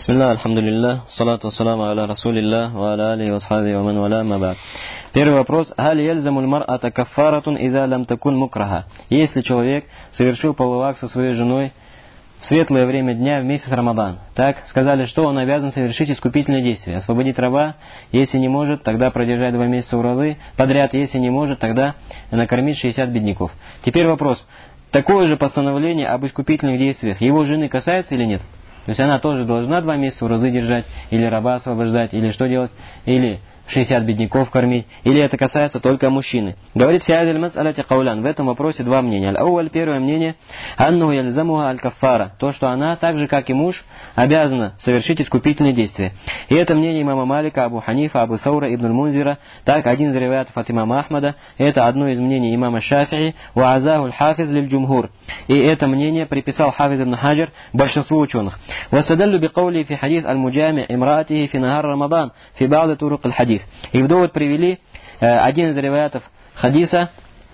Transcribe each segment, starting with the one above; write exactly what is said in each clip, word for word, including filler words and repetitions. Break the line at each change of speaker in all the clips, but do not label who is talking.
Бисмилlah, альхамдулиллах, салату вассаламу аля расулиллах, ва аля алихи ва асхаби ва ман валя, ма ба'д. Первый вопрос. Халь яльзамуль мар'ата каффаратун иза лам такун мукраха. Если человек совершил половой акт со своей женой в светлое время дня в месяц Рамадан, так, сказали, что он обязан совершить искупительное действие. Освободить раба, если не может, тогда продержать два месяца уразы подряд, если не может, тогда накормить шестьдесят бедняков. Теперь вопрос. Такое же постановление об искупительных действиях его жены касается или нет? То есть она тоже должна два месяца уразы держать, или раба освобождать, или что делать, или шестьдесят бедняков кормить, или это касается только мужчины. Говорит фиадиль мас'аляти каулян. В этом вопросе два мнения. Аль-ауаль, первое мнение, анну яльзамуха аль-каффара. То, что она, так же как и муж, обязана совершить искупительные действия. И это мнение имама Малика, Абу Ханифа, Абу Саура, Ибн Мунзира. Так, один из риваятов от имама Ахмада. Это одно из мнений имама Шафии. Ва азаху аль-хафиз лиль-джумхур. И это мнение приписал Хафиз ибн Хаджар большинству ученых. Васадаллю бикаули фи хадис аль-муджами имраатихи фи нагар Рамадан фи ба'да турук аль-хадис. И в довод привели э, один из риваятов хадиса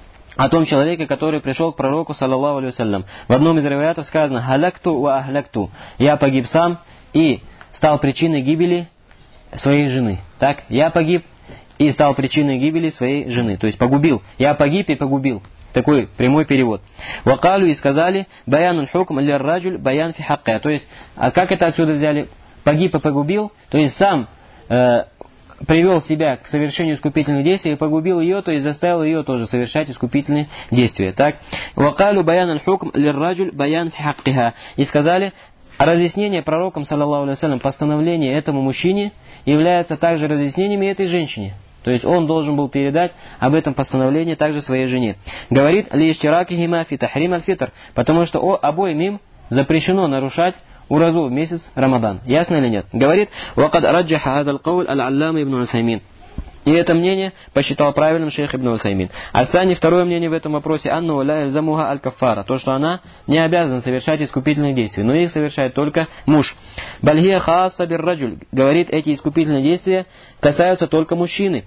о том человеке, который пришел к пророку, саллаллаху алейхи вассалям. В одном из риваятов сказано «Халякту ва ахлякту». Я погиб сам и стал причиной гибели своей жены. Так, я погиб и стал причиной гибели своей жены. То есть погубил. Я погиб и погубил. Такой прямой перевод. Вакалю и сказали «Баянуль хукм лир раджуль баян фи хакка». То есть, а как это отсюда взяли? Погиб и погубил. То есть сам э, привел себя к совершению искупительных действий и погубил ее, то есть заставил ее тоже совершать искупительные действия. Так, вакалю баян аль-хукм лир-раджуль баян фи хаккиха. И сказали, разъяснение пророком, саллаллаху алейхи ва саллям, постановления этому мужчине является также разъяснениями этой женщине. То есть он должен был передать об этом постановлении также своей жене. Говорит, ли иштиракихима фи тахрим аль-фитр, потому что о, обоим им запрещено нарушать уразу в месяц Рамадан. Ясно или нет? Говорит, وَقَدْ رَجَّحَ هَذَا الْقَوْلَ الْعَلَّامِ ибн Усаймин. И это мнение посчитал правильным шейх ибн Усаймин. Альцани, второе мнение в этом вопросе, «Анну ла яльзамуха аль-каффара», то, что она не обязана совершать искупительные действия, но их совершает только муж. «Бальхия хааса бир-раджуль», говорит, эти искупительные действия касаются только мужчины.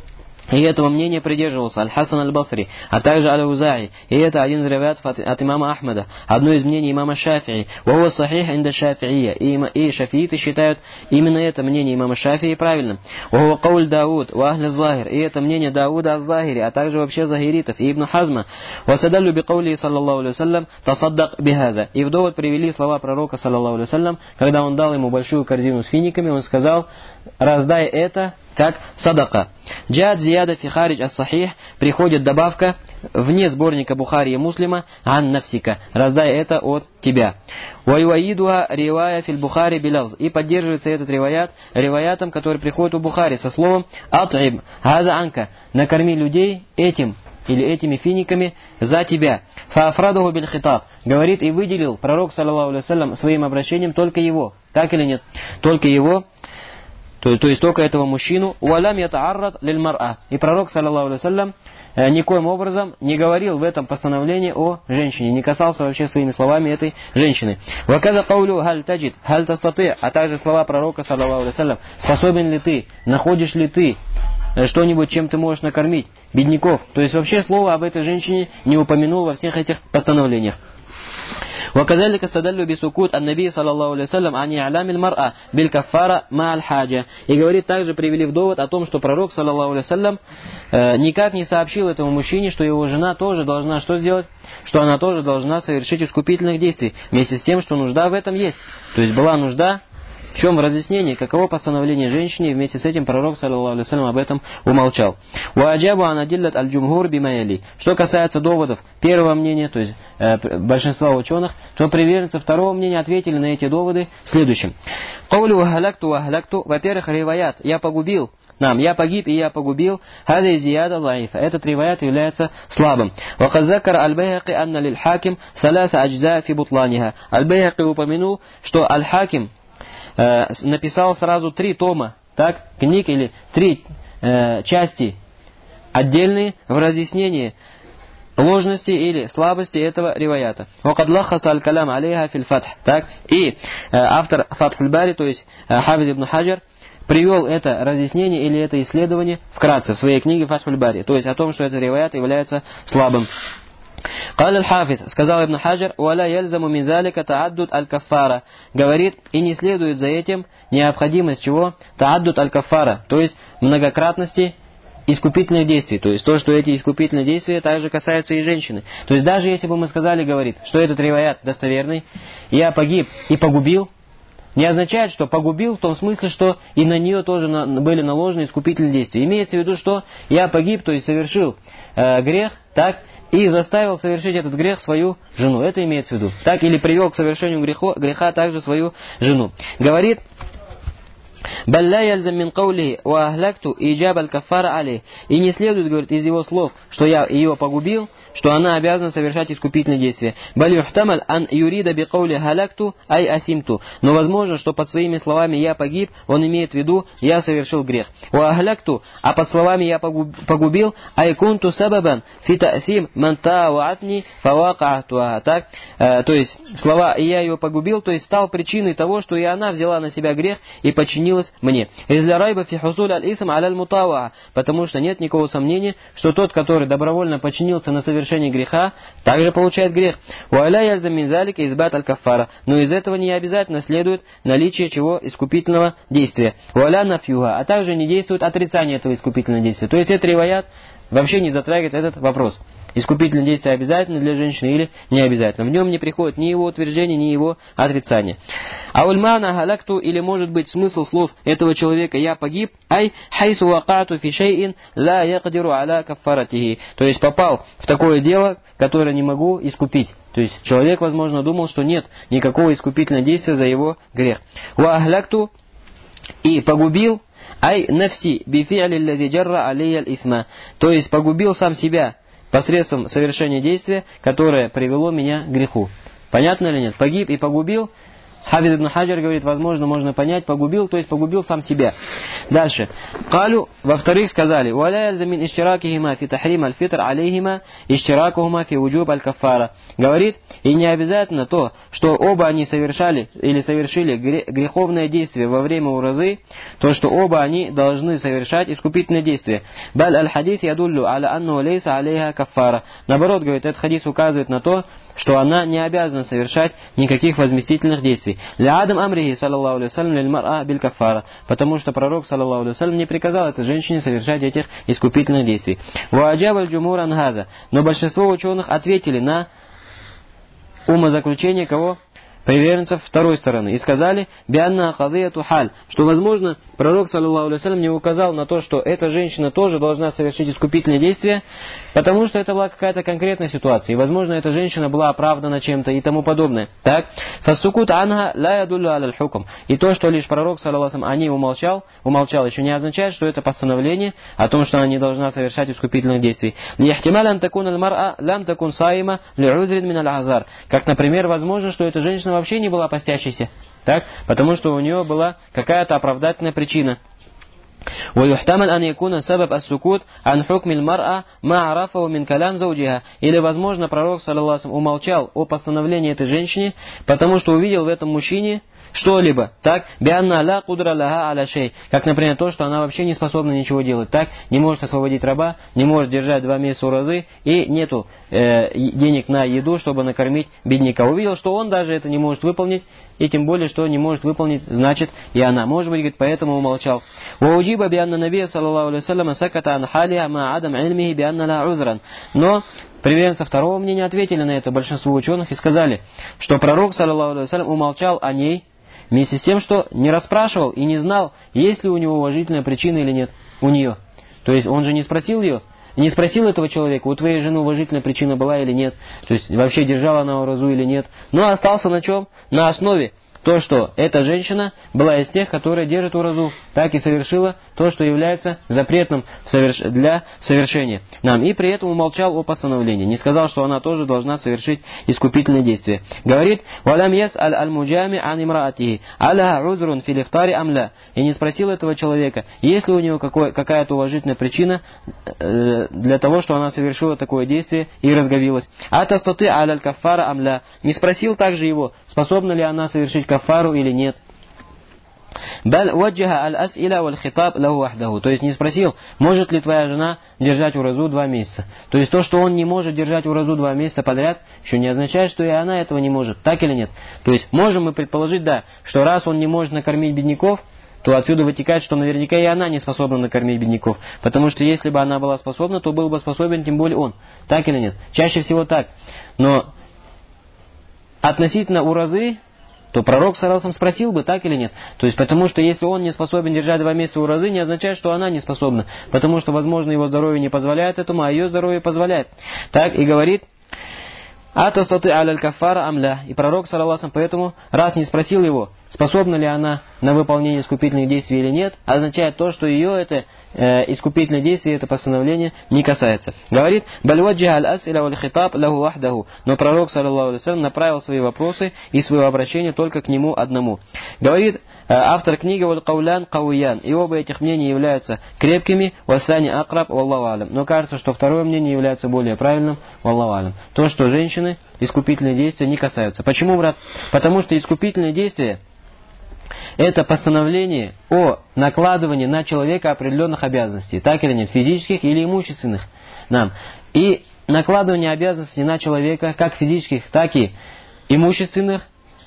И этого мнения придерживался Аль-Хасан Аль-Басри, а также Аль-Аузаи. И это один из риваятов от, от имама Ахмада. Одно из мнений имама Шафии. Вахуа сахих инда Шафиия. И, и шафииты считают именно это мнение имама Шафии правильным. Вахуа кауль Дауд, ва ахли Захир. И это мнение Дауда Аз-Захири, а также вообще Захиритов и Ибн Хазма. Васадаллю бикаули саллаллаху алейхи ва саллям тасаддак бихаза. И в довод привели слова пророка, саллаллаху алейхи ва саллям, когда он дал ему большую корзину с финиками, он сказал, раздай это как садака. Джад зияда фи харидж ас-сахих, приходит добавка вне сборника Бухари и Муслима ан нафсика, раздай это от тебя. Ва юаидуа ривая фил Бухари билавз, и поддерживается этот риваят риваятом, который приходит у Бухари со словом ат'иб газа анка, накорми людей этим или этими финиками за тебя. Фаафрадуху биль хитаб, говорит и выделил пророк, саллаллаху алейхи ва саллям, своим обращением только его. Так или нет? Только его. То, то есть только этого мужчину. «Уалям ятааррад лиль мар'а». И пророк, саллаллаху алейхи ва саллям, никоим образом не говорил в этом постановлении о женщине, не касался вообще своими словами этой женщины. «Ваказа каулю халь таджид, халь тастаты», а также слова пророка, саллаллаху алейхи ва саллям, способен ли ты, находишь ли ты что-нибудь, чем ты можешь накормить бедняков. То есть вообще слово об этой женщине не упомянул во всех этих постановлениях. وكذلك استدل بسكوت النبي صلى الله عليه وسلم عن إعلام المرأة بالكفارة مع الحاجة. И говорит, также привели в довод о том, что пророк, саллаллаху алейхи вассалям, э, никак не сообщил этому мужчине, что его жена тоже должна что сделать? Что она тоже должна совершить искупительных действий, вместе с тем, что нужда в этом есть. То есть была нужда. В чем в разъяснении, каково постановление женщине, и вместе с этим пророк, саллаллаху алейхи ва саллям, об этом умолчал. «Ва'аджабу анадиллат аль-джумхур бимаяли». Что касается доводов первого мнения, то есть э, большинства ученых, то приверженцы второго мнения ответили на эти доводы следующим. «Каулю вахалякту вахалякту». Во-первых, риваят «я погубил». Нам, я погиб и я погубил. Хада зияда лаифа. Этот риваят является слабым. Вакад закар аль-Байхаки анна лиль-хаким саласа аджза фи бутланиха. Аль-Байхаки упомянул, что аль-Хаким э, написал сразу три тома, так, книг или три э, части отдельные в разъяснении ложности или слабости этого риваята. Вакад лахаса аль-калям алейха фил фатх. Так, и э, автор Фатхуль Бари, то есть э, Хафиз ибн Хаджар, привел это разъяснение или это исследование вкратце в своей книге Фатхуль Бари, то есть о том, что этот риваят является слабым. Каля аль-Хафиз, сказал Ибн Хаджар, «Валя яльзаму мин залика тааддуд аль-каффара». Говорит, и не следует за этим необходимость чего? Тааддуд аль-каффара, то есть многократности искупительных действий. То есть то, что эти искупительные действия также касаются и женщины. То есть даже если бы мы сказали, говорит, что этот риваят достоверный, я погиб и погубил, не означает, что погубил в том смысле, что и на нее тоже на, были наложены искупительные действия. Имеется в виду, что я погиб, то есть совершил э, грех, так, и заставил совершить этот грех свою жену. Это имеется в виду. Так, или привел к совершению греха, греха также свою жену. Говорит, «Балля яльзам мин каули ва ахлакту иджаб аль-каффара алей». И не следует, говорит, из его слов, что я ее погубил, что она обязана совершать искупительные действия. «Баль юхтамаль ан юрида би каули халакту ай асимту». Но возможно, что под своими словами «я погиб», он имеет в виду «я совершил грех». «Ва ахлакту», а под словами «я погубил» ай кунту сабабан фи та'сим ман та'ваатни фавака'туа. Так, э, то есть слова «и я ее погубил», то есть стал причиной того, что и она взяла на себя грех и подчинилась мне. Изля райба фи хусуль аль-исм аль мутаваа, потому что нет никакого сомнения, что тот, который добровольно подчинился на совершение греха, также получает грех. Уаля яльзам мин залика избат аль-каффара. Но из этого не обязательно следует наличие чего? Искупительного действия. Уаля нафьюга, а также не действует отрицание этого искупительного действия. То есть этот риваят вообще не затрагивает этот вопрос. Искупительное действие обязательно для женщины или не обязательно. В нем не приходит ни его утверждение, ни его отрицание. А ульмана галакту, или может быть смысл слов этого человека «я погиб», ай хайсу вакату фи шейин ла якдиру аля каффаратихи. То есть попал в такое дело, которое не могу искупить. То есть человек, возможно, думал, что нет никакого искупительного действия за его грех. Ва ахлакту, и погубил, ай нафси бифи'ли лази джарра алейя аль-исма. То есть погубил сам себя посредством совершения действия, которое привело меня к греху. Понятно или нет? Погиб и погубил. Хафиз ибн Хаджар говорит, возможно, можно понять, погубил, то есть погубил сам себя. Дальше. Калю, во-вторых, сказали, «Валя яльзамин иштиракихима фи тахрим аль-фитр алейхима иштиракухума фи уджуб аль-каффара». Говорит, и не обязательно то, что оба они совершали или совершили греховное действие во время уразы, то, что оба они должны совершать искупительное действие. «Баль аль-хадис ядуллю аля анну лейса алейха каффара». Наоборот, говорит, этот хадис указывает на то, что она не обязана совершать никаких возместительных действий. «Ля адам амрихи, саллаллаху алейхи вассалям, лиль мар'а биль каффара». Потому что пророк, саллаллаху алейхи вассалям, не приказал этой женщине совершать этих искупительных действий. «Ва аджаба аль-джумур ан хаза». Но большинство ученых ответили на умозаключение кого? Приверженцев второй стороны. И сказали, бианна кадияту халь, что, возможно, пророк, саллаллаху алейхи вассалям, не указал на то, что эта женщина тоже должна совершить искупительные действия, потому что это была какая-то конкретная ситуация. И, возможно, эта женщина была оправдана чем-то и тому подобное. Так? Фассукут анха ла ядуллю аляль хукм. И то, что лишь пророк, саллаллаху алейхи вассалям, о ней умолчал, умолчал, еще не означает, что это постановление о том, что она не должна совершать искупительных действий. Лихтималян такун аль-мар'a лям такун саима ли'узрин мин аль-азар. Как, например, возможно, что эта женщина вообще не была постящейся, так? Потому что у нее была какая-то оправдательная причина. ويحتمل أن يكون سبب السكوت عن حكم المرأة ما عرفه من كلام زوجها. Или, возможно, пророк, саллаллаху алейхи вассалям, умолчал о постановлении этой женщине, потому что увидел в этом мужчине что-либо, так, бианна ла кудра лаха аля шей, как, например, то, что она вообще не способна ничего делать, так, не может освободить раба, не может держать два месяца уразы, и нету э, денег на еду, чтобы накормить бедняка. Увидел, что он даже это не может выполнить, и тем более, что не может выполнить, значит, и она. Может быть, говорит, поэтому умолчал. Вауджиба бианна набия, саллаллаху алейхи вассалям, саката ан халиа ма адам ильмихи бианна ла узран. Но приверженцы второго мнения ответили на это большинство ученых и сказали, что пророк, саллаллаху алейхи вассалям, умолчал о ней, вместе с тем, что не расспрашивал и не знал, есть ли у него уважительная причина или нет у нее. То есть он же не спросил ее, не спросил этого человека, у твоей жены уважительная причина была или нет, то есть вообще держала она уразу или нет. Но остался на чем? На основе то, что эта женщина была из тех, которые держат уразу, так и совершила то, что является запретным для совершения. Нам. И при этом умолчал о постановлении. Не сказал, что она тоже должна совершить искупительное действие. Говорит, «Валям яс аль-аль-муджами ан имраатихи, аля узрун фил ифтари амля». И не спросил этого человека, есть ли у него какая-то уважительная причина э, для того, что она совершила такое действие и разговилась. «Атастаты аль-каффара амля». Не спросил также его, способна ли она совершить кафару или нет. Баль ваджаха аль-ас'иля валь-хитаб лаху вахдаху. То есть не спросил, может ли твоя жена держать уразу два месяца. То есть то, что он не может держать уразу два месяца подряд, еще не означает, что и она этого не может. Так или нет? То есть можем мы предположить, да, что раз он не может накормить бедняков, то отсюда вытекает, что наверняка и она не способна накормить бедняков. Потому что если бы она была способна, то был бы способен тем более он. Так или нет? Чаще всего так. Но относительно уразы, то пророк саллаллаху алейхи спросил бы, так или нет. То есть потому что если он не способен держать два месяца уразы, не означает, что она не способна. Потому что, возможно, его здоровье не позволяет этому, а ее здоровье позволяет. Так и говорит: «Атастаты аляль кафара амля». И пророк, саллаллаху алейхи, поэтому, раз не спросил его, способна ли она на выполнение искупительных действий или нет, означает то, что ее это э, искупительное действие, это постановление не касается. Говорит: «Баль ваджаха аль-ас'иля валь-хитаб лаху вахдаху». Но пророк, саллаллаху алейхи вассалям, направил свои вопросы и свое обращение только к нему одному. Говорит э, автор книги: «Валь-каулян кауян». И оба этих мнения являются крепкими, «Вассани акраб, валлаху алям». Но кажется, что второе мнение является более правильным, «Валлаху алям». То, что женщины искупительные действия не касаются. Почему, брат? Потому что искупительные действия — это постановление о накладывании на человека определенных обязанностей, так или нет, физических или имущественных. Нам. И накладывание обязанностей на человека, как физических, так и имущественных,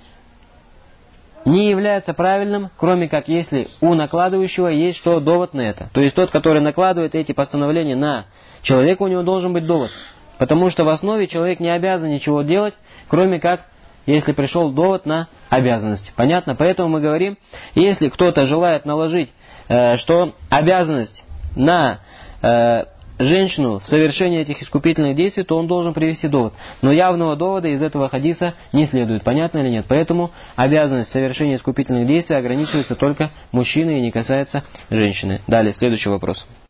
не является правильным, кроме как если у накладывающего есть что довод на это. То есть тот, который накладывает эти постановления на человека, у него должен быть довод. Потому что в основе человек не обязан ничего делать, кроме как если пришел довод на обязанность. Понятно? Поэтому мы говорим, если кто-то желает наложить, э, что обязанность на э, женщину в совершении этих искупительных действий, то он должен привести довод. Но явного довода из этого хадиса не следует. Понятно или нет? Поэтому обязанность совершения искупительных действий ограничивается только мужчиной и не касается женщины. Далее, следующий вопрос.